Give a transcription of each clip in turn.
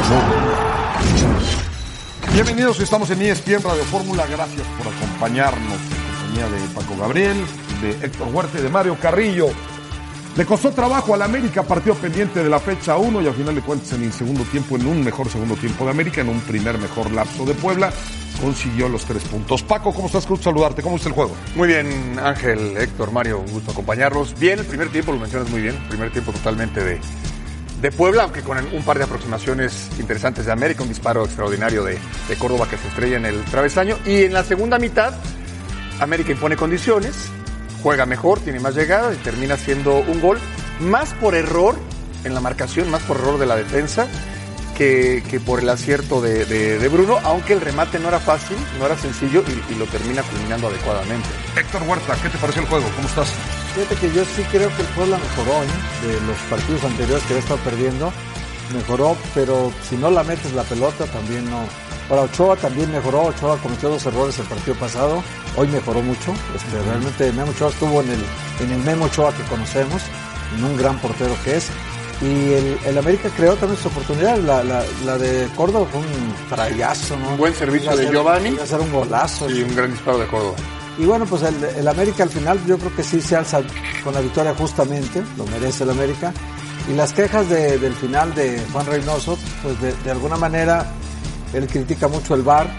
Bienvenidos, estamos en ESPN Radio Fórmula. Gracias por acompañarnos en compañía de Paco Gabriel, de Héctor Huerta y de Mario Carrillo. Le costó trabajo al América, partido pendiente de la fecha 1 y al final de cuentas en el segundo tiempo, en un mejor segundo tiempo de América, en un primer mejor lapso de Puebla, consiguió los 3 puntos. Paco, ¿cómo estás? Gusto saludarte. ¿Cómo está el juego? Muy bien, Ángel, Héctor, Mario, un gusto acompañarlos. Bien, el primer tiempo lo mencionas muy bien, primer tiempo totalmente de Puebla, aunque con un par de aproximaciones interesantes de América, un disparo extraordinario de Córdoba que se estrella en el travesaño. Y en la segunda mitad, América impone condiciones, juega mejor, tiene más llegadas y termina siendo un gol, más por error en la marcación, más por error de la defensa que por el acierto de Bruno, aunque el remate no era fácil, no era sencillo y lo termina culminando adecuadamente. Héctor Huerta, ¿qué te pareció el juego? ¿Cómo estás? Fíjate que yo sí creo que el Puebla mejoró, de los partidos anteriores que había estado perdiendo, mejoró, pero si no la metes la pelota también no. Ahora Ochoa también mejoró, Ochoa cometió 2 errores el partido pasado, hoy mejoró mucho, realmente Memo Ochoa estuvo en el Memo Ochoa que conocemos, en un gran portero que es, y el América creó también su oportunidad, la de Córdoba fue un trayazo, ¿no? Un buen servicio de Giovanni. Iba a ser un golazo. Y un gran disparo de Córdoba. Y bueno, pues el América al final yo creo que sí se alza con la victoria justamente, lo merece el América. Y las quejas del final de Juan Reynoso, pues de alguna manera él critica mucho el VAR,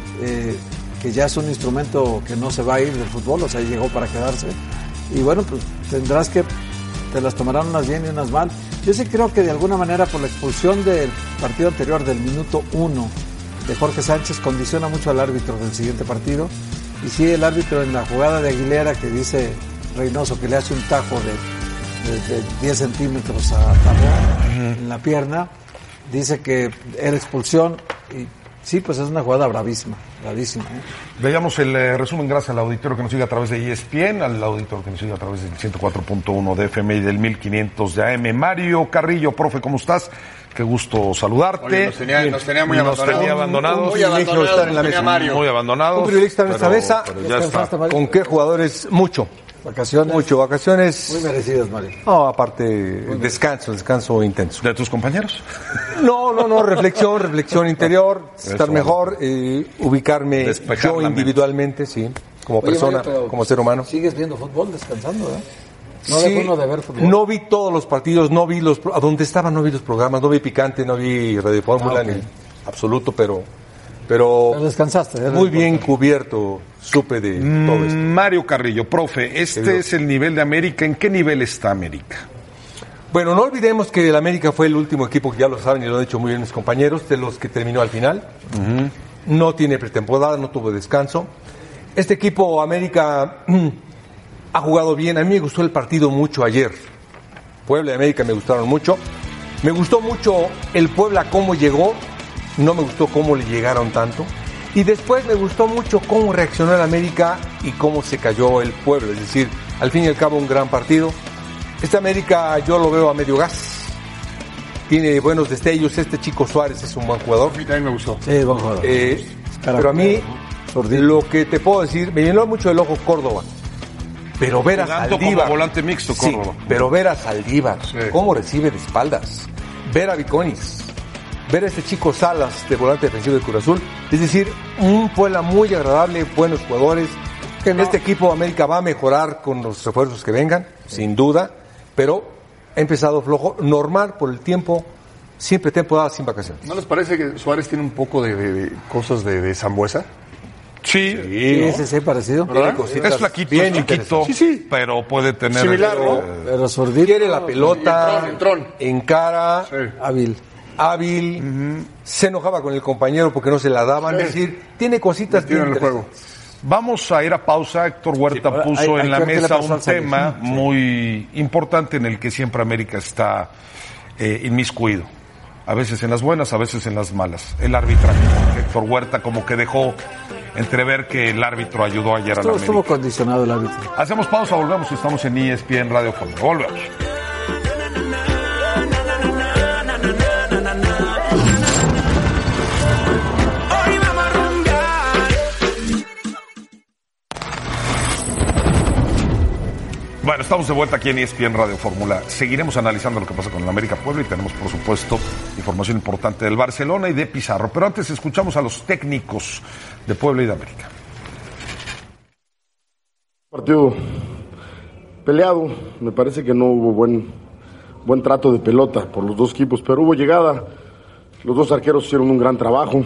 que ya es un instrumento que no se va a ir del fútbol, o sea, llegó para quedarse. Y bueno, pues tendrás que, te las tomarán unas bien y unas mal. Yo sí creo que de alguna manera por la expulsión del partido anterior, del minuto 1 de Jorge Sánchez, condiciona mucho al árbitro del siguiente partido. Y sí, el árbitro en la jugada de Aguilera que dice Reynoso que le hace un tajo de 10 centímetros a Tabó en la pierna, dice que era expulsión y sí, pues es una jugada bravísima. Veamos el resumen gracias al auditorio que nos sigue a través de ESPN, al auditorio que nos sigue a través del 104.1 de FM y del 1500 de AM. Mario Carrillo, profe, ¿cómo estás? Qué gusto saludarte. Oye, nos tenía muy abandonados. Muy abandonado estar en la mesa. Muy abandonados. Un privilegio estar en esta mesa. Pero ya está. ¿Con qué jugadores? Mucho. Vacaciones. Muy merecidas, Mario. No, aparte, descanso intenso. ¿De tus compañeros? No, reflexión interior, estar mejor, ubicarme despejar yo individualmente, sí, como persona, Mario, como ser humano. ¿Sigues viendo fútbol descansando, No Sí, dejo uno de ver fútbol. no vi todos los partidos, a donde estaba no vi los programas, no vi Picante, no vi Radio Fórmula, Okay. ni absoluto, pero descansaste. muy bien cubierto, supe de todo esto. Mario Carrillo, profe, este es el nivel de América. ¿En qué nivel está América? Bueno, no olvidemos que el América fue el último equipo, que ya lo saben y lo han dicho muy bien mis compañeros, de los que terminó al final. No tiene pretemporada, no tuvo descanso. Este equipo, América, ha jugado bien. A mí me gustó el partido mucho ayer. Puebla y América me gustaron mucho. Me gustó mucho el Puebla cómo llegó. No me gustó cómo le llegaron tanto. Y después me gustó mucho cómo reaccionó el América y cómo se cayó el Puebla. Es decir, al fin y al cabo un gran partido. Este América yo lo veo a medio gas. Tiene buenos destellos. Este chico Suárez es un buen jugador. A mí también me gustó. Sí, buen jugador. Pero a mí, lo que te puedo decir, me llenó mucho el ojo Córdoba. Pero ver a Saldívar, como volante mixto, Córdoba. Sí, pero ver a Saldívar, Sí. cómo recibe de espaldas, ver a Viconis, ver a este chico Salas de volante defensivo de Cruz Azul, es decir, un Puebla muy agradable, buenos jugadores. Este equipo América va a mejorar con los refuerzos que vengan, sin duda, pero ha empezado flojo, normal por el tiempo, siempre temporada sin vacaciones. ¿No les parece que Suárez tiene un poco de cosas de Sambuesa? Sí, Sí, parecido. ¿Verdad? es flaquito, bien es chiquito, Sí. pero puede tener... Similar, ¿no? Pero zurdito. Quiere la pelota, Entrón. encara, hábil, se enojaba con el compañero porque no se la daban, Sí. es decir, tiene cositas Tiene bien el juego. Vamos a ir a pausa. Héctor Huerta puso hay en la que ver qué le mesa pasó un al salir. tema muy importante en el que siempre América está inmiscuido. A veces en las buenas, a veces en las malas. El arbitraje. Héctor Huerta como que dejó entrever que el árbitro ayudó ayer a la Estuvo América. condicionado el árbitro. Hacemos pausa, volvemos. Estamos en ESPN Radio Fórmula. Volvemos. Bueno, estamos de vuelta aquí en ESPN Radio Fórmula. Seguiremos analizando lo que pasa con el América Puebla y tenemos, por supuesto, información importante del Barcelona y de Pizarro. Pero antes escuchamos a los técnicos de Puebla y de América. Partido peleado, me parece que no hubo buen trato de pelota por los dos equipos, pero hubo llegada. Los dos arqueros hicieron un gran trabajo.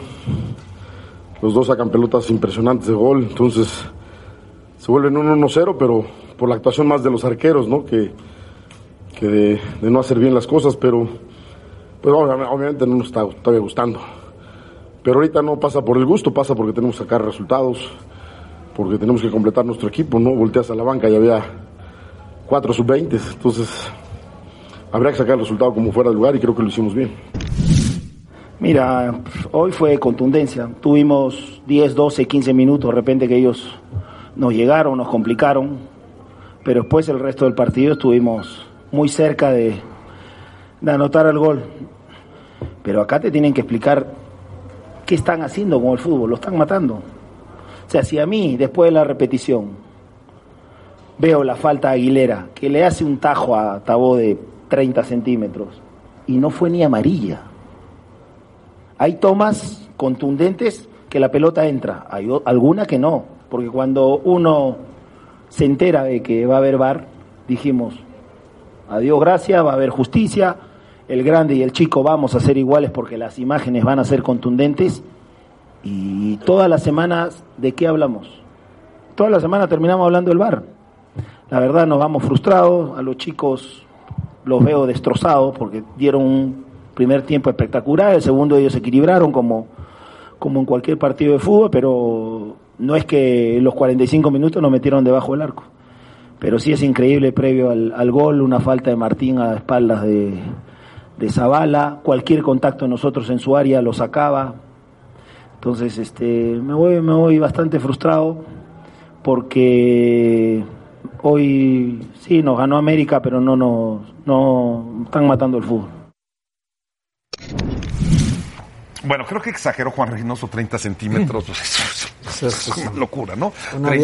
Los dos sacan pelotas impresionantes de gol, entonces se vuelven un 1-0, pero por la actuación más de los arqueros, ¿no? Que de no hacer bien las cosas, pero pues obviamente no nos está todavía gustando. Pero ahorita no pasa por el gusto, pasa porque tenemos que sacar resultados, porque tenemos que completar nuestro equipo, ¿no? Volteas a la banca y había 4 sub-20, entonces habría que sacar el resultado como fuera del lugar y creo que lo hicimos bien. Mira, hoy fue contundencia. Tuvimos 10, 12, 15 minutos de repente que ellos nos llegaron, nos complicaron, pero después el resto del partido estuvimos muy cerca de anotar el gol. Pero acá te tienen que explicar qué están haciendo con el fútbol, lo están matando. O sea, si a mí, después de la repetición, veo la falta a Aguilera, que le hace un tajo a Tabó de 30 centímetros, y no fue ni amarilla. Hay tomas contundentes que la pelota entra, hay alguna que no, porque cuando uno se entera de que va a haber VAR, dijimos, adiós, gracias, va a haber justicia, el grande y el chico vamos a ser iguales porque las imágenes van a ser contundentes, y todas las semanas, ¿de qué hablamos? Toda la semana terminamos hablando del VAR. La verdad nos vamos frustrados, a los chicos los veo destrozados porque dieron un primer tiempo espectacular, el segundo ellos se equilibraron como en cualquier partido de fútbol, pero no es que los 45 minutos nos metieron debajo del arco. Pero sí es increíble previo al gol, una falta de Martín a espaldas de Zabala, cualquier contacto de nosotros en su área lo sacaba. Entonces me voy bastante frustrado porque hoy sí nos ganó América, pero no están matando el fútbol. Bueno, creo que exageró Juan Reynoso 30 centímetros. Es una locura, ¿no?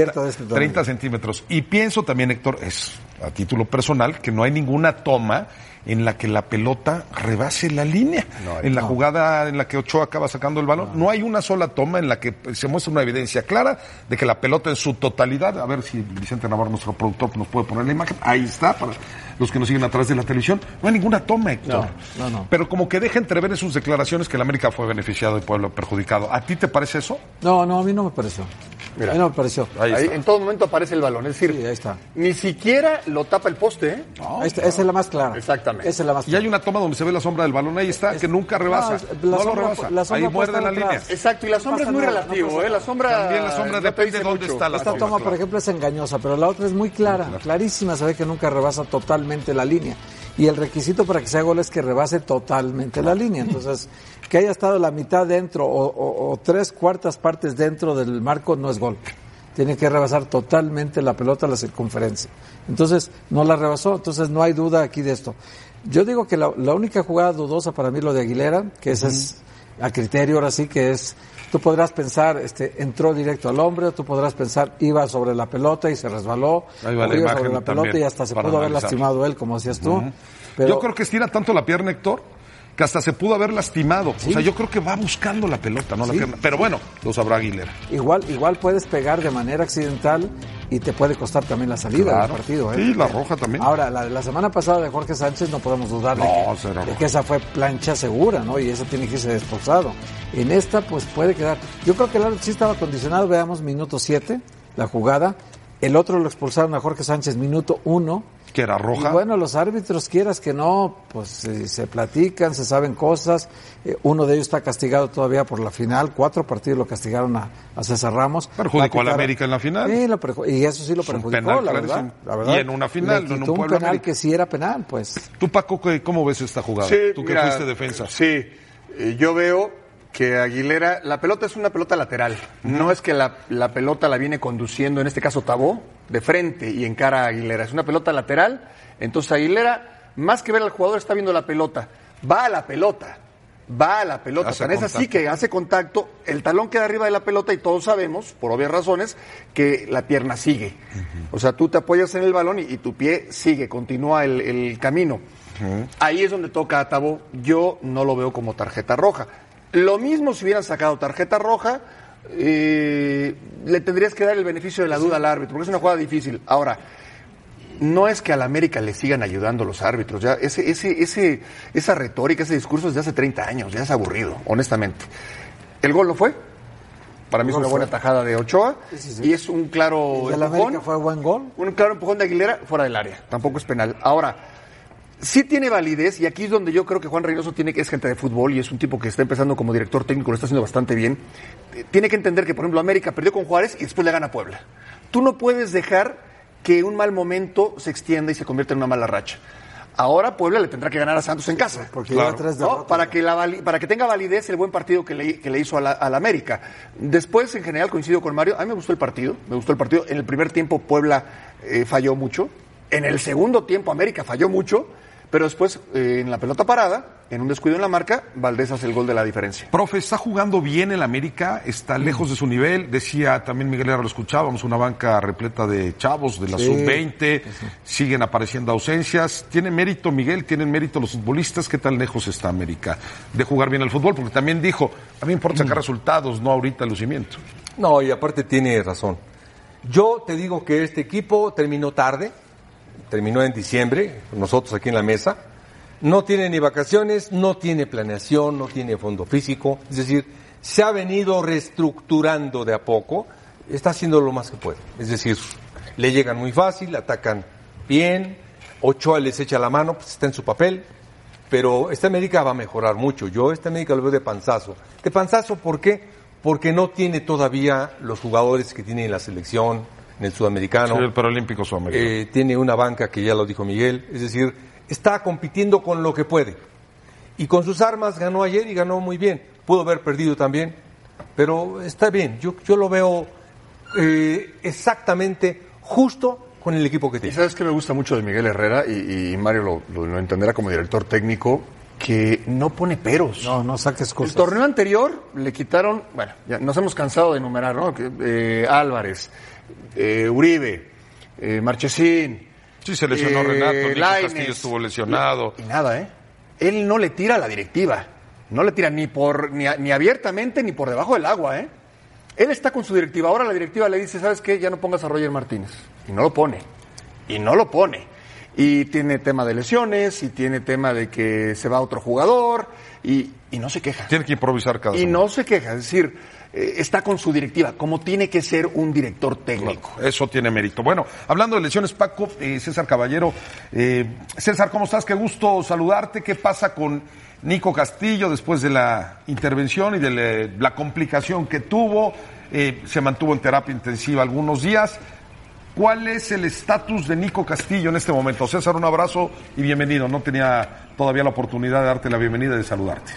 30 centímetros. Y pienso también, Héctor, es a título personal, que no hay ninguna toma en la que la pelota rebase la línea. En la jugada en la que Ochoa acaba sacando el balón, no hay una sola toma en la que se muestra una evidencia clara de que la pelota en su totalidad, a ver si Vicente Navarro, nuestro productor, nos puede poner la imagen, ahí está, para los que nos siguen a través de la televisión, no hay ninguna toma, Héctor. No. Pero como que deja entrever en sus declaraciones que el América fue beneficiado y Puebla perjudicado. ¿A ti te parece eso? No, a mí no me pareció. Mira, a mí no me pareció. Ahí en todo momento aparece el balón, es decir, sí, ahí está. Ni siquiera lo tapa el poste, ¿eh? No, esa es la más clara. Exactamente. Esa es la más clara. Y hay una toma donde se ve la sombra del balón, ahí está, que nunca rebasa. No lo rebasa, ahí muerde la línea. Exacto, y la sombra es muy relativo, ¿eh? La sombra también la sombra depende de dónde está la Esta toma, por ejemplo, es engañosa, pero la otra es muy clara, clarísima, se ve que nunca rebasa totalmente la línea. Y el requisito para que sea gol es que rebase totalmente la línea. Entonces, que haya estado la mitad dentro o 3/4 partes dentro del marco no es gol. Tiene que rebasar totalmente la pelota, la circunferencia. Entonces, no la rebasó, entonces no hay duda aquí de esto. Yo digo que la única jugada dudosa para mí lo de Aguilera, que ese es a criterio ahora sí que es, tú podrás pensar, entró directo al hombre, tú podrás pensar, iba sobre la pelota y se resbaló, iba sobre la pelota y hasta se pudo haber lastimado él, como decías tú. Pero yo creo que estira tanto la pierna, Héctor, que hasta se pudo haber lastimado. Sí. O sea, yo creo que va buscando la pelota, no la pierna. Pero bueno, lo sabrá Aguilera. Igual puedes pegar de manera accidental y te puede costar también la salida del partido. Sí, la roja también. Ahora, la semana pasada de Jorge Sánchez no podemos dudar de que esa fue plancha segura, ¿no? Y esa tiene que irse desposado. En esta, pues puede quedar. Yo creo que el árbitro sí estaba condicionado, veamos, minuto 7, la jugada. El otro lo expulsaron a Jorge Sánchez, minuto 1. Que era roja. Y bueno, los árbitros, quieras que no, pues se platican, se saben cosas. Uno de ellos está castigado todavía por la final. 4 partidos lo castigaron a César Ramos. Perjudicó a la América en la final. Sí, y eso sí lo perjudicó, la verdad. Y en una final, le en quitó un penal América. que sí era penal, pues. Tú, Paco, ¿cómo ves esta jugada? Sí, tú que fuiste defensa. Sí, yo veo que Aguilera, la pelota es una pelota lateral. No es que la pelota la viene conduciendo, en este caso Tabó, de frente y encara a Aguilera. Es una pelota lateral. Entonces Aguilera, más que ver al jugador, está viendo la pelota. Va a la pelota. va a la pelota, tan es así que hace contacto, el talón queda arriba de la pelota y todos sabemos, por obvias razones, que la pierna sigue. O sea, tú te apoyas en el balón y tu pie sigue, continúa el camino. Ahí es donde toca a Tabo. Yo no lo veo como tarjeta roja. Lo mismo si hubieran sacado tarjeta roja, le tendrías que dar el beneficio de la duda al árbitro, porque es una jugada difícil. Ahora, no es que a la América le sigan ayudando los árbitros, ya esa retórica, ese discurso es de hace 30 años, ya es aburrido, honestamente. El gol no fue, para mí es una buena tajada de Ochoa, y es un claro empujón. ¿El América fue buen gol? Un claro empujón de Aguilera fuera del área, tampoco es penal. Ahora, sí tiene validez, y aquí es donde yo creo que Juan Reynoso es gente de fútbol y es un tipo que está empezando como director técnico, lo está haciendo bastante bien. Tiene que entender que, por ejemplo, América perdió con Juárez y después le gana a Puebla. Tú no puedes dejar que un mal momento se extienda y se convierta en una mala racha. Ahora Puebla le tendrá que ganar a Santos en casa, porque ¿no? para que tenga validez el buen partido que le hizo a la América. Después, en general, coincido con Mario, a mí me gustó el partido. En el primer tiempo Puebla falló mucho, en el segundo tiempo América falló mucho, pero después, en la pelota parada, en un descuido en la marca, Valdés hace el gol de la diferencia. Profe, ¿está jugando bien el América? ¿Está lejos de su nivel? Decía también Miguel Herrera, lo escuchábamos, una banca repleta de chavos de la sub-20, siguen apareciendo ausencias. ¿Tiene mérito Miguel? ¿Tienen mérito los futbolistas? ¿Qué tan lejos está América de jugar bien al fútbol? Porque también dijo, a mí me importa sacar resultados, no ahorita el lucimiento. No, y aparte tiene razón. Yo te digo que este equipo terminó tarde, terminó en diciembre, nosotros aquí en la mesa. No tiene ni vacaciones, no tiene planeación, no tiene fondo físico. Es decir, se ha venido reestructurando de a poco, está haciendo lo más que puede. Es decir, le llegan muy fácil, atacan bien, Ochoa les echa la mano, pues está en su papel, pero esta América va a mejorar mucho. Yo esta América lo veo de panzazo. ¿De panzazo por qué? Porque no tiene todavía los jugadores que tiene en la selección, en el sudamericano. Sí, el Paralímpico Sudamericano. Tiene una banca que ya lo dijo Miguel, es decir, está compitiendo con lo que puede. Y con sus armas ganó ayer y ganó muy bien. Pudo haber perdido también, pero está bien. Yo lo veo exactamente justo con el equipo que tiene. ¿Y sabes qué me gusta mucho de Miguel Herrera? Y Mario lo entenderá como director técnico, que no pone peros. No saques cosas. El torneo anterior le quitaron, bueno, ya nos hemos cansado de enumerar, ¿no? Álvarez, Uribe, Marchesín. Sí, se lesionó Renato, Nico Lainez, Castillo estuvo lesionado. Y nada, Él no le tira a la directiva. No le tira ni abiertamente ni por debajo del agua, Él está con su directiva. Ahora la directiva le dice, ¿sabes qué? Ya no pongas a Roger Martínez. Y no lo pone. Y tiene tema de lesiones, y tiene tema de que se va otro jugador, y no se queja. Tiene que improvisar cada semana. Y no se queja, es decir, está con su directiva, como tiene que ser un director técnico. Claro, eso tiene mérito. Bueno, hablando de lesiones, Paco, César Caballero. César, ¿cómo estás? Qué gusto saludarte. ¿Qué pasa con Nico Castillo después de la intervención y de la complicación que tuvo? Se mantuvo en terapia intensiva algunos días. ¿Cuál es el estatus de Nico Castillo en este momento? César, un abrazo y bienvenido. No tenía todavía la oportunidad de darte la bienvenida y de saludarte.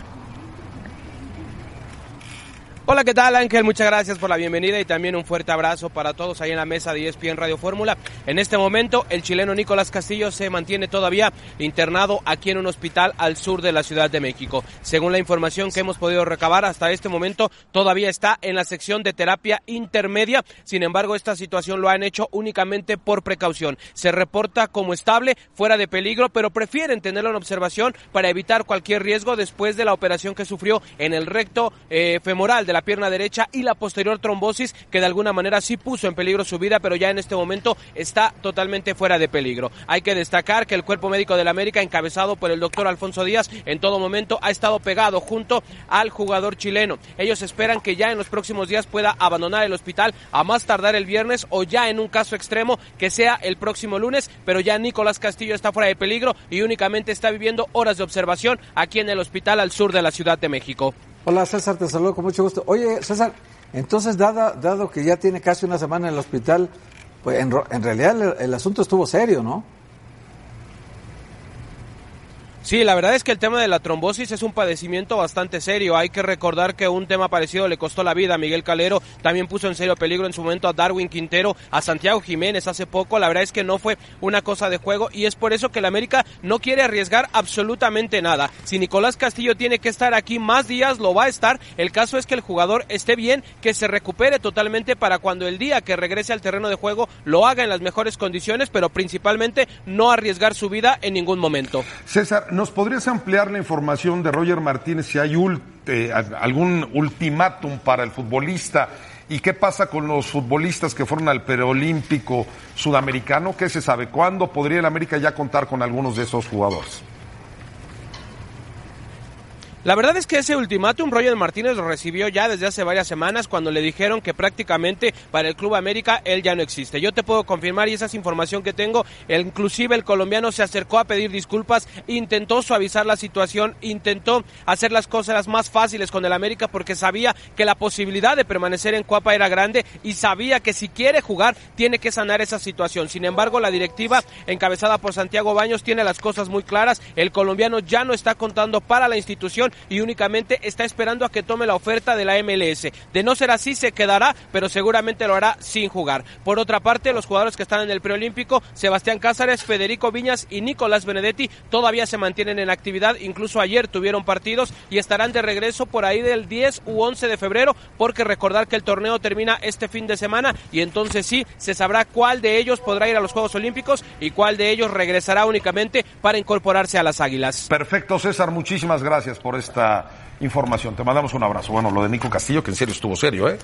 Hola, ¿qué tal, Ángel? Muchas gracias por la bienvenida y también un fuerte abrazo para todos ahí en la mesa de ESPN Radio Fórmula. En este momento, el chileno Nicolás Castillo se mantiene todavía internado aquí en un hospital al sur de la Ciudad de México. Según la información que hemos podido recabar hasta este momento, todavía está en la sección de terapia intermedia. Sin embargo, esta situación lo han hecho únicamente por precaución. Se reporta como estable, fuera de peligro, pero prefieren tenerlo en observación para evitar cualquier riesgo después de la operación que sufrió en el recto femoral de la pierna derecha y la posterior trombosis, que de alguna manera sí puso en peligro su vida, pero ya en este momento está totalmente fuera de peligro. Hay que destacar que el cuerpo médico del América, encabezado por el doctor Alfonso Díaz, en todo momento ha estado pegado junto al jugador chileno. Ellos esperan que ya en los próximos días pueda abandonar el hospital, a más tardar el viernes o ya en un caso extremo que sea el próximo lunes, pero ya Nicolás Castillo está fuera de peligro y únicamente está viviendo horas de observación aquí en el hospital al sur de la Ciudad de México. Hola César, te saludo con mucho gusto. Oye César, entonces dado que ya tiene casi una semana en el hospital, pues en realidad el asunto estuvo serio, ¿no? Sí, la verdad es que el tema de la trombosis es un padecimiento bastante serio. Hay que recordar que un tema parecido le costó la vida a Miguel Calero, también puso en serio peligro en su momento a Darwin Quintero, a Santiago Jiménez hace poco. La verdad es que no fue una cosa de juego y es por eso que el América no quiere arriesgar absolutamente nada. Si Nicolás Castillo tiene que estar aquí más días, lo va a estar. El caso es que el jugador esté bien, que se recupere totalmente para cuando el día que regrese al terreno de juego lo haga en las mejores condiciones, pero principalmente no arriesgar su vida en ningún momento. César, ¿nos podrías ampliar la información de Roger Martínez si hay algún ultimátum para el futbolista? ¿Y qué pasa con los futbolistas que fueron al preolímpico sudamericano? ¿Qué se sabe? ¿Cuándo podría el América ya contar con algunos de esos jugadores? La verdad es que ese ultimátum Roger Martínez lo recibió ya desde hace varias semanas cuando le dijeron que prácticamente para el Club América él ya no existe. Yo te puedo confirmar, y esa es información que tengo, inclusive el colombiano se acercó a pedir disculpas, intentó suavizar la situación, intentó hacer las cosas más fáciles con el América porque sabía que la posibilidad de permanecer en Cuapa era grande y sabía que si quiere jugar tiene que sanar esa situación. Sin embargo, la directiva encabezada por Santiago Baños tiene las cosas muy claras. El colombiano ya no está contando para la institución y únicamente está esperando a que tome la oferta de la MLS. De no ser así, se quedará, pero seguramente lo hará sin jugar. Por otra parte, los jugadores que están en el preolímpico, Sebastián Cázares, Federico Viñas y Nicolás Benedetti, todavía se mantienen en actividad. Incluso ayer tuvieron partidos y estarán de regreso por ahí del 10 u 11 de febrero, porque recordar que el torneo termina este fin de semana y entonces sí, se sabrá cuál de ellos podrá ir a los Juegos Olímpicos y cuál de ellos regresará únicamente para incorporarse a las Águilas. Perfecto, César, muchísimas gracias por esta información. Te mandamos un abrazo. Bueno, lo de Nico Castillo, que en serio estuvo serio, ¿eh?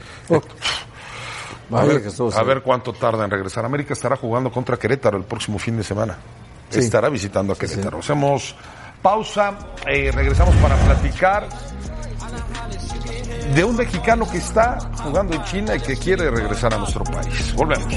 A ver cuánto tarda en regresar. América estará jugando contra Querétaro el próximo fin de semana. Sí. Estará visitando a Querétaro. Sí. Hacemos pausa, regresamos para platicar de un mexicano que está jugando en China y que quiere regresar a nuestro país. Volvemos.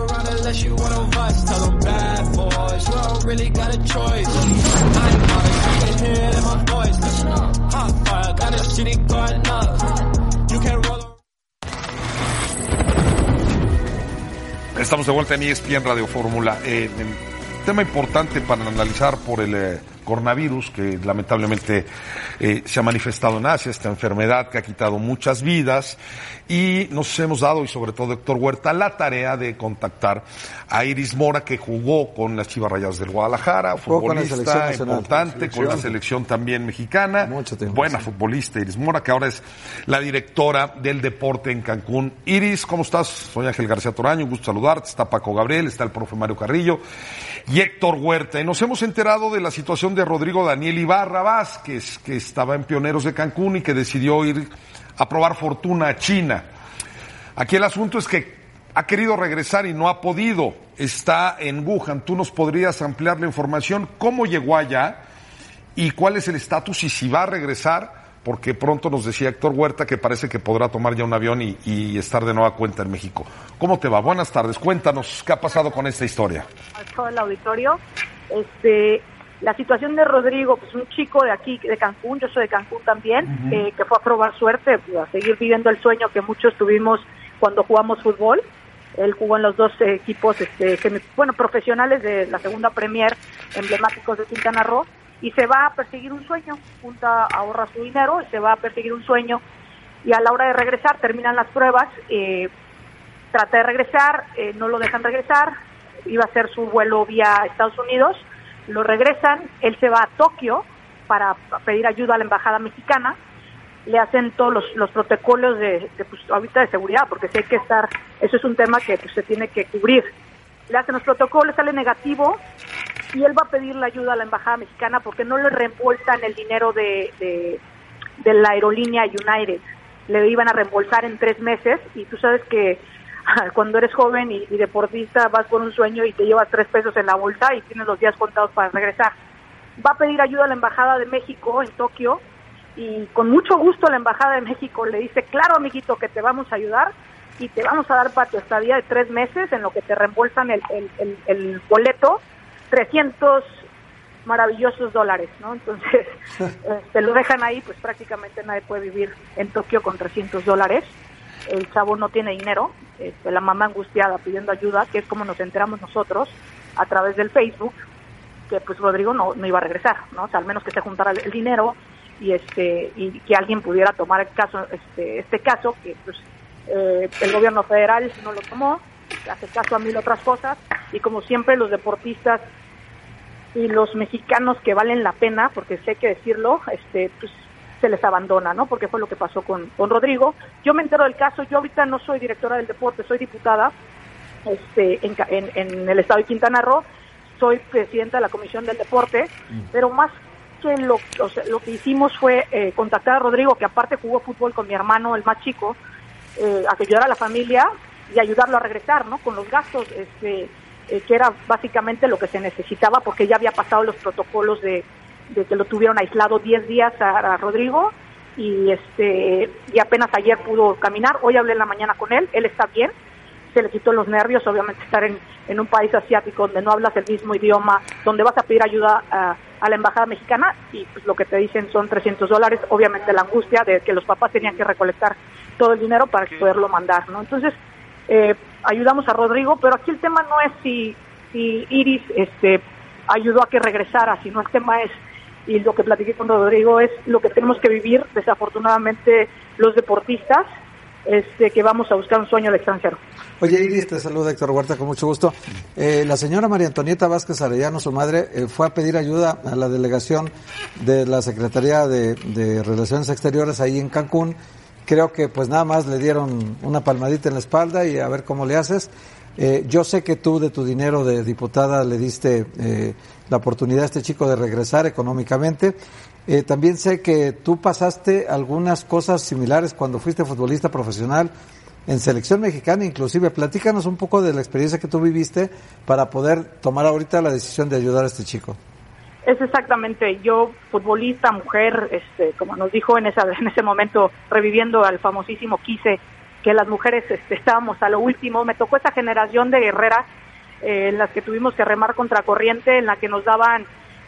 Estamos de vuelta en ESPN Radio Fórmula. Tema importante para analizar por el coronavirus que lamentablemente se ha manifestado en Asia, esta enfermedad que ha quitado muchas vidas, y nos hemos dado, y sobre todo Héctor Huerta, la tarea de contactar a Iris Mora, que jugó con las Chivas Rayadas del Guadalajara, futbolista importante, con la selección también mexicana, buena futbolista Iris Mora, que ahora es la directora del deporte en Cancún. Iris, ¿cómo estás? Soy Ángel García Toraño, un gusto saludarte. Está Paco Gabriel, está el profe Mario Carrillo y Héctor Huerta. Y nos hemos enterado de la situación de Rodrigo Daniel Ibarra Vázquez, que estaba en Pioneros de Cancún y que decidió ir a probar fortuna a China. Aquí el asunto es que ha querido regresar y no ha podido. Está en Wuhan. ¿Tú nos podrías ampliar la información? ¿Cómo llegó allá? ¿Y cuál es el estatus? Y si va a regresar, porque pronto nos decía Héctor Huerta que parece que podrá tomar ya un avión y estar de nueva cuenta en México. ¿Cómo te va? Buenas tardes. Cuéntanos qué ha pasado con esta historia. A todo el auditorio. La situación de Rodrigo, pues un chico de aquí, de Cancún, yo soy de Cancún también, que fue a probar suerte, a seguir viviendo el sueño que muchos tuvimos cuando jugamos fútbol. Él jugó en los dos equipos profesionales de la segunda Premier, emblemáticos de Quintana Roo, y se va a perseguir un sueño, ahorra su dinero y se va a perseguir un sueño, y a la hora de regresar, terminan las pruebas, trata de regresar, no lo dejan regresar, iba a hacer su vuelo vía Estados Unidos, lo regresan, él se va a Tokio para pedir ayuda a la embajada mexicana, le hacen todos los protocolos de ahorita de seguridad, porque sé que eso es un tema que pues, se tiene que cubrir. Le hacen los protocolos, sale negativo, y él va a pedir la ayuda a la embajada mexicana porque no le reembolsan el dinero de la aerolínea United. Le iban a reembolsar en 3 meses, y tú sabes que cuando eres joven y deportista vas por un sueño y te llevas 3 pesos en la bolsa y tienes los días contados para regresar. Va a pedir ayuda a la embajada de México en Tokio, y con mucho gusto la embajada de México le dice: claro, amiguito, que te vamos a ayudar y te vamos a dar para tu estadía de 3 meses en lo que te reembolsan el boleto, 300 maravillosos dólares, ¿no? Entonces te lo dejan ahí, pues prácticamente nadie puede vivir en Tokio con $300. El chavo no tiene dinero, la mamá angustiada pidiendo ayuda, que es como nos enteramos nosotros a través del Facebook. que pues Rodrigo no iba a regresar, ¿no? O sea, al menos que se juntara el dinero y que alguien pudiera tomar el caso, este caso, que pues el gobierno federal no lo tomó, hace caso a 1000 otras cosas, y como siempre los deportistas y los mexicanos que valen la pena, porque sé que decirlo, pues se les abandona, ¿no? Porque fue lo que pasó con Rodrigo. Yo me entero del caso, yo ahorita no soy directora del deporte, soy diputada en el estado de Quintana Roo, soy presidenta de la Comisión del Deporte, pero más que lo que hicimos fue contactar a Rodrigo, que aparte jugó fútbol con mi hermano, el más chico, a que ayudara a la familia y ayudarlo a regresar, ¿no? Con los gastos, que era básicamente lo que se necesitaba, porque ya había pasado los protocolos de que lo tuvieron aislado 10 días a Rodrigo, y apenas ayer pudo caminar. Hoy hablé en la mañana con él está bien, se le quitó los nervios. Obviamente estar en un país asiático donde no hablas el mismo idioma, donde vas a pedir ayuda a la embajada mexicana y pues lo que te dicen son $300, obviamente la angustia de que los papás tenían que recolectar todo el dinero para poderlo mandar, ¿no? Entonces ayudamos a Rodrigo, pero aquí el tema no es si Iris ayudó a que regresara, sino el tema es, y lo que platiqué con Rodrigo, es lo que tenemos que vivir desafortunadamente los deportistas, que vamos a buscar un sueño al extranjero. Oye, Iris, te saluda Héctor Huerta con mucho gusto. La señora María Antonieta Vázquez Arellano, su madre, fue a pedir ayuda a la delegación de la Secretaría de Relaciones Exteriores ahí en Cancún. Creo que pues nada más le dieron una palmadita en la espalda y a ver cómo le haces. Yo sé que tú de tu dinero de diputada le diste la oportunidad a este chico de regresar económicamente. También sé que tú pasaste algunas cosas similares cuando fuiste futbolista profesional en selección mexicana, inclusive. Platícanos un poco de la experiencia que tú viviste para poder tomar ahorita la decisión de ayudar a este chico. Es exactamente, yo futbolista, mujer, como nos dijo en ese momento, reviviendo al famosísimo Quise, que las mujeres estábamos a lo último. Me tocó esa generación de guerreras en las que tuvimos que remar contra corriente, en la que nos daban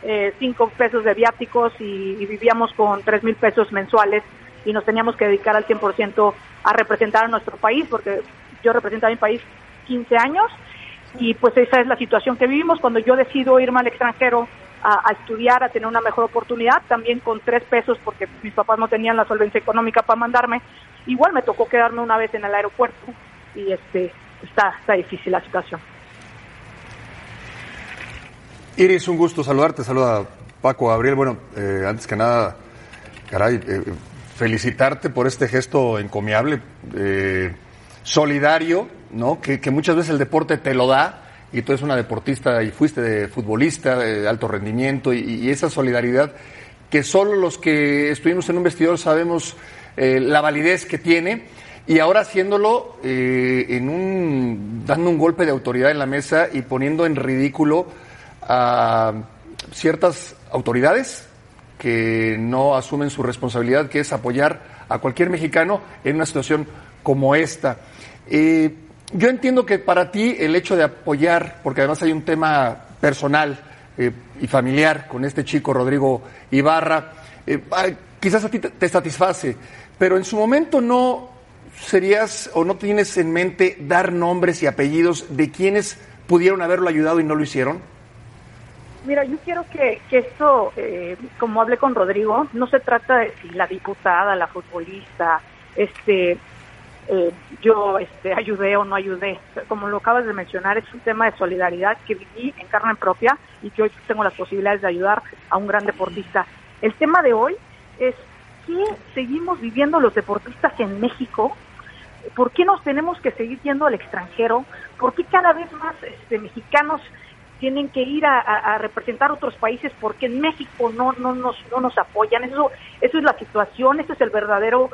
5 pesos de viáticos y vivíamos con 3,000 pesos mensuales, y nos teníamos que dedicar al 100% a representar a nuestro país, porque yo represento a mi país 15 años, y pues esa es la situación que vivimos. Cuando yo decido irme al extranjero a estudiar, a tener una mejor oportunidad, también con 3 pesos, porque mis papás no tenían la solvencia económica para mandarme, igual me tocó quedarme una vez en el aeropuerto, y está difícil la situación. Iris, un gusto saludarte, saluda Paco Gabriel. Bueno, antes que nada, caray, felicitarte por este gesto encomiable, solidario, ¿no? Que muchas veces el deporte te lo da, y tú eres una deportista y fuiste de futbolista de alto rendimiento, y esa solidaridad que solo los que estuvimos en un vestidor sabemos la validez que tiene, y ahora haciéndolo dando un golpe de autoridad en la mesa y poniendo en ridículo a ciertas autoridades que no asumen su responsabilidad, que es apoyar a cualquier mexicano en una situación como esta. Yo entiendo que para ti el hecho de apoyar, porque además hay un tema personal y familiar con este chico Rodrigo Ibarra, quizás a ti te satisface, pero en su momento no serías o no tienes en mente dar nombres y apellidos de quienes pudieron haberlo ayudado y no lo hicieron. Mira, yo quiero que esto, como hablé con Rodrigo, no se trata de si la diputada, la futbolista, yo ayudé o no ayudé. Como lo acabas de mencionar, es un tema de solidaridad que viví en carne propia y que hoy tengo las posibilidades de ayudar a un gran deportista. El tema de hoy es ¿qué seguimos viviendo los deportistas en México? ¿Por qué nos tenemos que seguir yendo al extranjero? ¿Por qué cada vez más mexicanos tienen que ir a representar otros países porque en México no nos apoyan? Eso es la situación, ese es el verdadero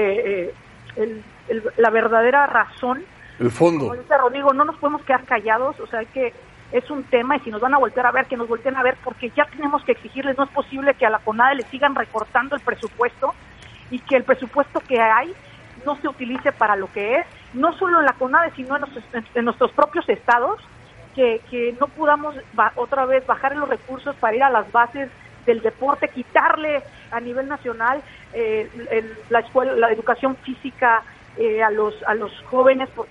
la verdadera razón. El fondo. Como dice Rodrigo, no nos podemos quedar callados, o sea, que es un tema, y si nos van a voltear a ver, que nos volteen a ver, porque ya tenemos que exigirles. No es posible que a la CONADE le sigan recortando el presupuesto y que el presupuesto que hay no se utilice para lo que es, no solo en la CONADE, sino en nuestros propios estados, que no podamos otra vez bajar los recursos para ir a las bases del deporte, quitarle a nivel nacional la educación física a los jóvenes, porque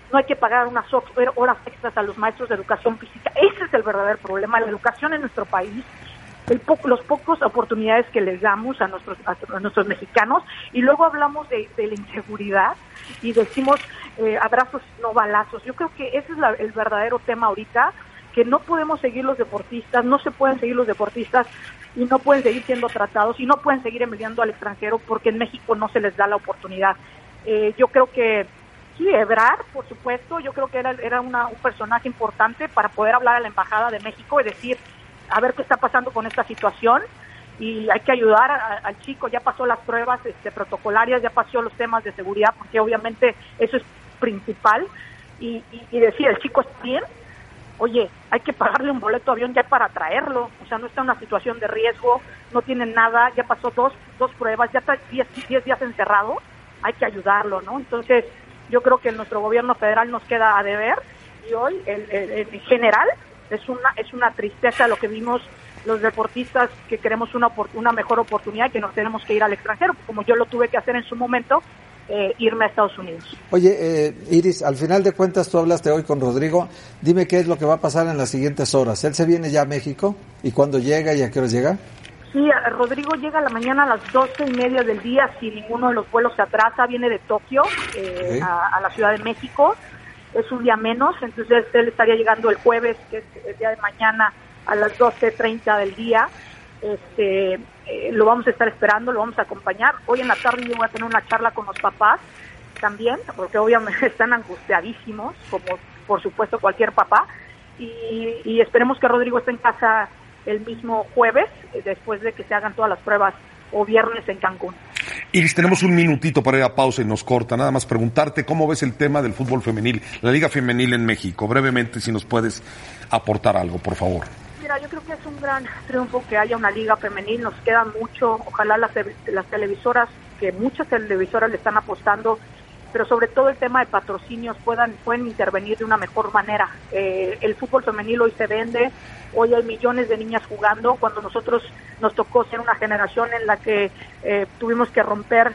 no hay que pagar unas horas extras a los maestros de educación física. Ese es el verdadero problema, la educación en nuestro país, los pocos oportunidades que les damos a nuestros mexicanos, y luego hablamos de la inseguridad y decimos abrazos, no balazos. Yo creo que ese es el verdadero tema ahorita, que no podemos seguir los deportistas, no se pueden seguir los deportistas y no pueden seguir siendo tratados y no pueden seguir enviando al extranjero porque en México no se les da la oportunidad. Yo creo que sí, Ebrard, por supuesto, yo creo que era un personaje importante para poder hablar a la Embajada de México y decir, a ver qué está pasando con esta situación, y hay que ayudar al chico. Ya pasó las pruebas protocolarias, ya pasó los temas de seguridad, porque obviamente eso es principal, y decir, el chico está bien, oye, hay que pagarle un boleto de avión ya para traerlo, o sea, no está en una situación de riesgo, no tiene nada, ya pasó dos pruebas, ya está 10 días encerrado, hay que ayudarlo, ¿no? Entonces, yo creo que nuestro gobierno federal nos queda a deber, y hoy, en general, es una tristeza lo que vimos los deportistas que queremos una mejor oportunidad, que nos tenemos que ir al extranjero, como yo lo tuve que hacer en su momento, irme a Estados Unidos. Oye, Iris, al final de cuentas tú hablaste hoy con Rodrigo, dime qué es lo que va a pasar en las siguientes horas. ¿Él se viene ya a México? ¿Y cuándo llega y a qué hora llega? Sí, Rodrigo llega a la mañana a las 12:30 del día, si ninguno de los vuelos se atrasa, viene de Tokio a la Ciudad de México, es un día menos, entonces él estaría llegando el jueves, que es el día de mañana, a las 12:30 del día. Lo vamos a estar esperando, lo vamos a acompañar. Hoy en la tarde yo voy a tener una charla con los papás también, porque obviamente están angustiadísimos, como por supuesto cualquier papá, y esperemos que Rodrigo esté en casa el mismo jueves, después de que se hagan todas las pruebas, o viernes en Cancún. Iris, tenemos un minutito para ir a pausa y nos corta. Nada más preguntarte cómo ves el tema del fútbol femenil, la Liga Femenil en México. Brevemente, si nos puedes aportar algo, por favor. Mira, yo creo que es un gran triunfo que haya una liga femenil, nos queda mucho, ojalá las televisoras, que muchas televisoras le están apostando, pero sobre todo el tema de patrocinios pueden intervenir de una mejor manera. El fútbol femenil hoy se vende, hoy hay millones de niñas jugando, cuando nosotros nos tocó ser una generación en la que tuvimos que romper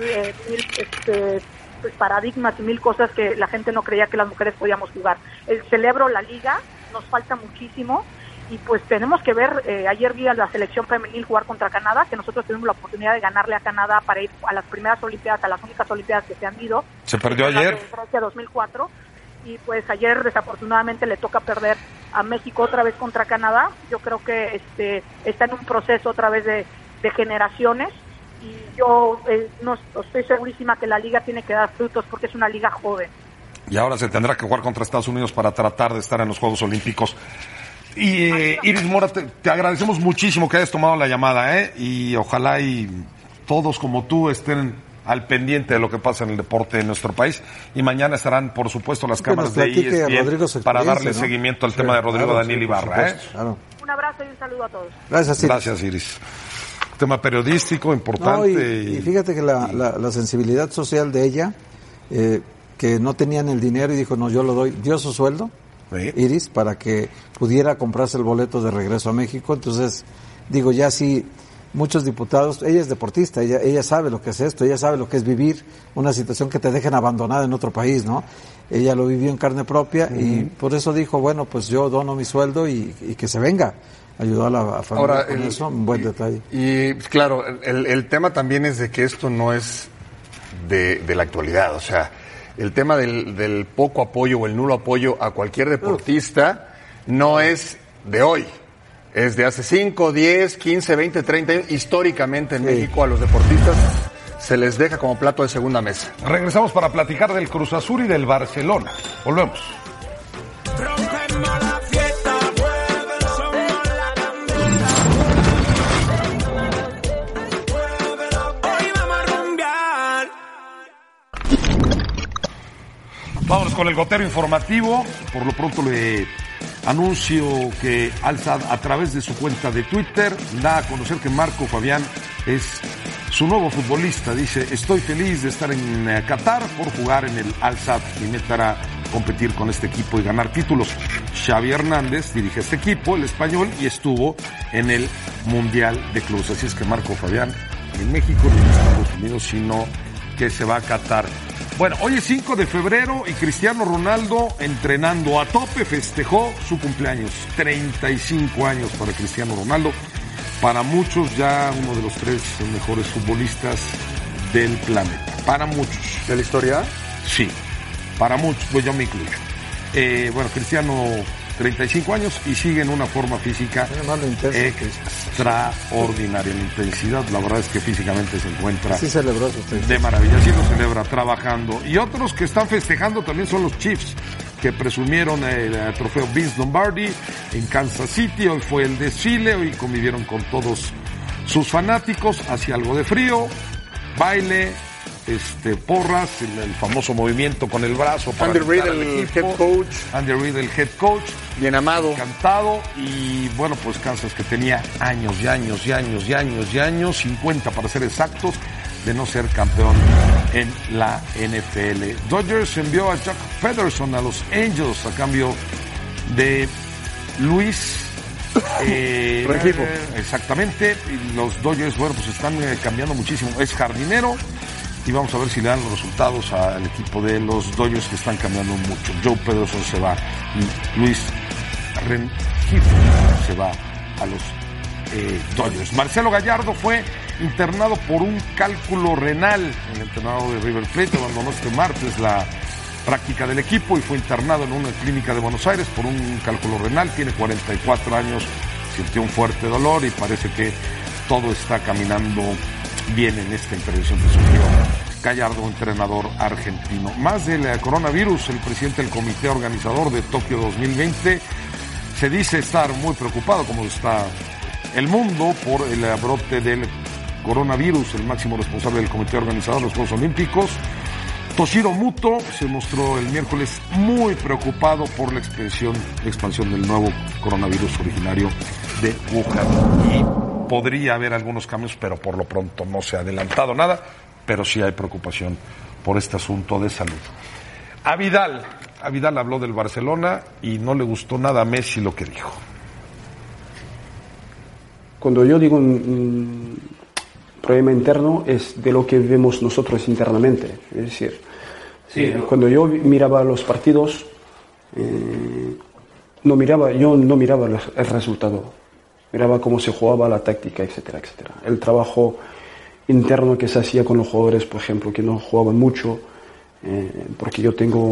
paradigmas y mil cosas que la gente no creía que las mujeres podíamos jugar. Celebro la liga, nos falta muchísimo, y pues tenemos que ver, ayer vi a la selección femenil jugar contra Canadá, que nosotros tuvimos la oportunidad de ganarle a Canadá para ir a las primeras Olimpiadas, a las únicas Olimpiadas que se han ido. Se perdió ayer. Francia 2004, y pues ayer desafortunadamente le toca perder a México otra vez contra Canadá. Yo creo que está en un proceso otra vez de generaciones, y yo no estoy segurísima que la liga tiene que dar frutos porque es una liga joven. Y ahora se tendrá que jugar contra Estados Unidos para tratar de estar en los Juegos Olímpicos. Y Iris Mora, te agradecemos muchísimo que hayas tomado la llamada, y ojalá y todos como tú estén al pendiente de lo que pasa en el deporte de nuestro país, y mañana estarán por supuesto las cámaras de ESPN para darle seguimiento al tema de Rodrigo Daniel Ibarra. Claro. Un abrazo y un saludo a todos. Gracias, Iris. Gracias, Iris. Tema periodístico importante. No, y fíjate que la sensibilidad social de ella, que no tenían el dinero y dijo, no, yo lo doy, dio su sueldo, sí, Iris, para que pudiera comprarse el boleto de regreso a México. Entonces, digo, ya sí, muchos diputados, ella es deportista, ella sabe lo que es esto, ella sabe lo que es vivir una situación que te dejen abandonada en otro país, ¿no? Ella lo vivió en carne propia, y por eso dijo, bueno, pues yo dono mi sueldo y que se venga. Ayudó a la familia. Ahora, con eso, un buen detalle. Y claro, el tema también es de que esto no es de la actualidad, o sea, el tema del poco apoyo o el nulo apoyo a cualquier deportista no es de hoy, es de hace 5, 10, 15, 20, 30 años. Históricamente en México a los deportistas se les deja como plato de segunda mesa. Regresamos para platicar del Cruz Azul y del Barcelona. Volvemos. Vámonos con el gotero informativo. Por lo pronto le anuncio que Al-Sadd, a través de su cuenta de Twitter, da a conocer que Marco Fabián es su nuevo futbolista. Dice, estoy feliz de estar en Qatar por jugar en el Al-Sadd y meterá competir con este equipo y ganar títulos. Xavi Hernández dirige este equipo, el español, y estuvo en el Mundial de Clubes. Así es que Marco Fabián en México, no en Estados Unidos, sino que se va a Qatar. Bueno, hoy es 5 de febrero y Cristiano Ronaldo, entrenando a tope, festejó su cumpleaños. 35 años para Cristiano Ronaldo. Para muchos ya uno de los 3 mejores futbolistas del planeta. Para muchos. ¿De la historia? Sí, para muchos, pues yo me incluyo. Bueno, Cristiano, 35 años y sigue en una forma física extraordinaria. La intensidad, la verdad es que físicamente se encuentra de maravilla. Así lo celebra, trabajando. Y otros que están festejando también son los Chiefs, que presumieron el trofeo Vince Lombardi en Kansas City. Hoy fue el desfile, hoy convivieron con todos sus fanáticos, hacía algo de frío, baile, porras, el famoso movimiento con el brazo para Andy Reid, el head coach. Andy Reid, el head coach, bien amado, encantado. Y bueno, pues Kansas, que tenía años, 50 para ser exactos, de no ser campeón en la NFL. Dodgers envió a Jack Peterson a los Angels a cambio de Luis Rengifo. Exactamente. Y los Dodgers, bueno, pues están cambiando muchísimo. Es jardinero y vamos a ver si le dan los resultados al equipo de los Dodgers, que están cambiando mucho. Joe Peterson se va y Luis Rengifo se va a los Dodgers. Marcelo Gallardo fue internado por un cálculo renal. El entrenador de River Plate abandonó este martes la práctica del equipo y fue internado en una clínica de Buenos Aires por un cálculo renal. Tiene 44 años, sintió un fuerte dolor y parece que todo está caminando bien en esta intervención que sufrió Gallardo, entrenador argentino. Más del coronavirus, el presidente del comité organizador de Tokio 2020 se dice estar muy preocupado, como está el mundo, por el brote del coronavirus. El máximo responsable del comité organizador de los Juegos Olímpicos, Toshiro Muto, se mostró el miércoles muy preocupado por la expansión del nuevo coronavirus originario de Wuhan. Y podría haber algunos cambios, pero por lo pronto no se ha adelantado nada, pero sí hay preocupación por este asunto de salud. A Vidal habló del Barcelona y no le gustó nada a Messi lo que dijo. Cuando yo digo un problema interno, es de lo que vemos nosotros internamente. Es decir, cuando yo miraba los partidos, yo no miraba el resultado. Miraba cómo se jugaba, la táctica, etcétera, etcétera. El trabajo interno que se hacía con los jugadores, por ejemplo, que no jugaban mucho, porque yo tengo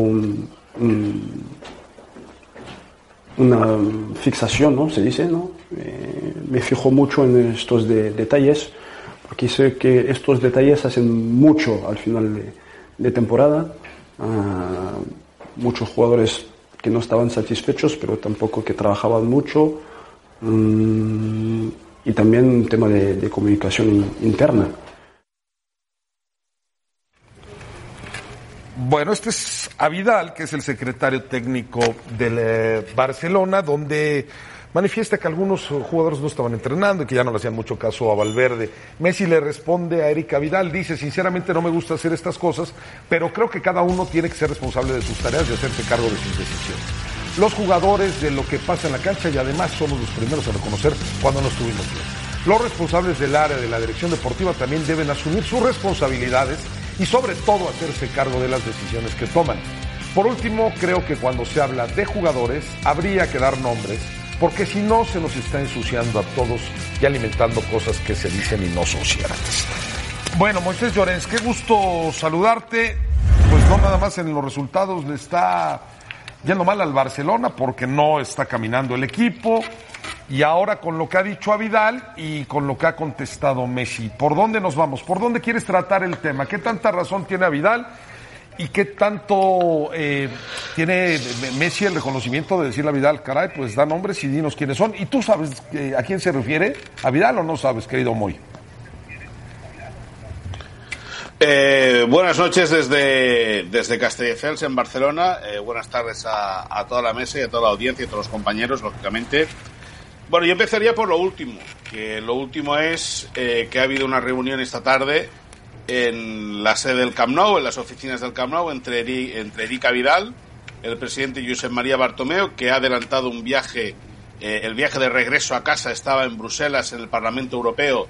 una fixación, ¿no? Se dice, ¿no? Me fijo mucho en estos detalles, porque sé que estos detalles hacen mucho al final de temporada. Muchos jugadores que no estaban satisfechos, pero tampoco que trabajaban mucho. Y también un tema de comunicación interna. Bueno, este es a Vidal, que es el secretario técnico del Barcelona, donde manifiesta que algunos jugadores no estaban entrenando y que ya no le hacían mucho caso a Valverde. Messi le responde a Eric Vidal, dice: sinceramente no me gusta hacer estas cosas, pero creo que cada uno tiene que ser responsable de sus tareas y hacerse cargo de sus decisiones. Los jugadores, de lo que pasa en la cancha, y además somos los primeros a reconocer cuando no estuvimos bien. Los responsables del área de la dirección deportiva también deben asumir sus responsabilidades y sobre todo hacerse cargo de las decisiones que toman. Por último, creo que cuando se habla de jugadores habría que dar nombres, porque si no se nos está ensuciando a todos y alimentando cosas que se dicen y no son ciertas. Bueno, Moisés Llorens, qué gusto saludarte. Pues no nada más en los resultados le está yendo mal al Barcelona, porque no está caminando el equipo, y ahora con lo que ha dicho a Vidal y con lo que ha contestado Messi. ¿Por dónde nos vamos? ¿Por dónde quieres tratar el tema? ¿Qué tanta razón tiene a Vidal? ¿Y qué tanto tiene Messi el reconocimiento de decirle a Vidal: caray, pues da nombres y dinos quiénes son? ¿Y tú sabes a quién se refiere? ¿A Vidal o no sabes, querido Moy? Buenas noches desde Castelldefels, en Barcelona. Buenas tardes a toda la mesa y a toda la audiencia y a todos los compañeros, lógicamente. Bueno, yo empezaría por lo último, que lo último es que ha habido una reunión esta tarde en la sede del Camp Nou, en las oficinas del Camp Nou, entre Eric Vidal, el presidente Josep María Bartomeu, que ha adelantado un viaje, el viaje de regreso a casa estaba en Bruselas, en el Parlamento Europeo,